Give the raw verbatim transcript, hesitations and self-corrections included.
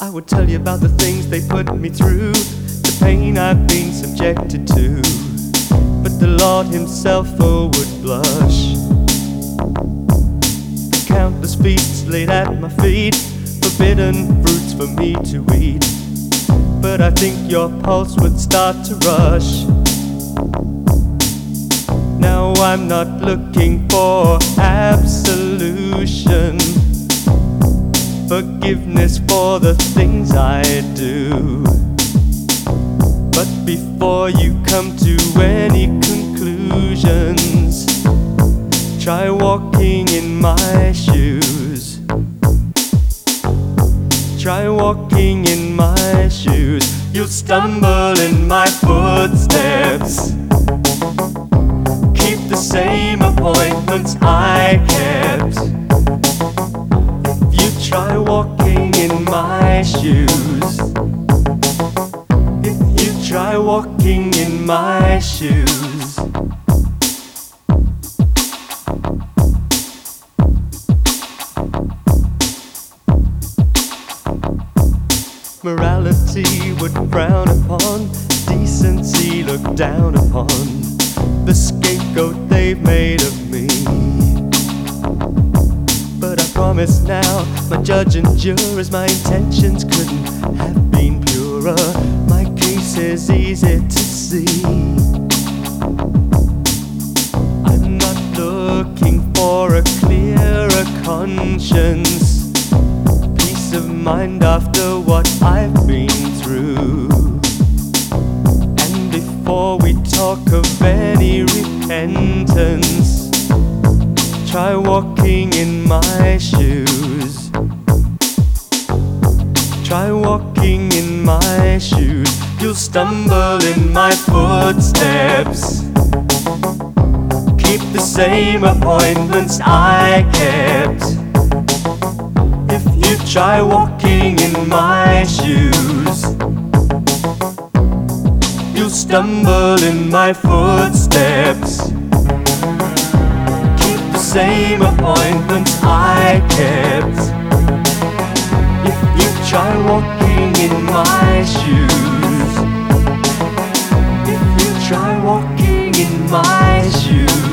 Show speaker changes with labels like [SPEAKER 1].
[SPEAKER 1] I would tell you about the things they put me through, the pain I've been subjected to, but the Lord himself oh would blush. The countless feasts laid at my feet, forbidden fruits for me to eat, but I think your pulse would start to rush. Now I'm not looking for absolution, forgiveness for the things I do. But before you come to any conclusions, try walking in my shoes. Try walking in my shoes. You'll stumble in my footsteps, keep the same appointments I kept. If you try walking in my shoes, if you try walking in my shoes. Morality would frown upon, decency look down upon the scapegoat they've made of me. But I promise now, my judge and jurors, my intentions couldn't have been purer. My case is easy to see. I'm not looking for a clearer conscience, peace of mind after what I've been through. And before we talk of any repentance, try walking in my shoes. Try walking in my shoes. You'll stumble in my footsteps, keep the same appointments I kept. If you try walking in my shoes, you'll stumble in my footsteps, keep the same appointments I kept. If you try walking in my shoes, if you try walking in my shoes.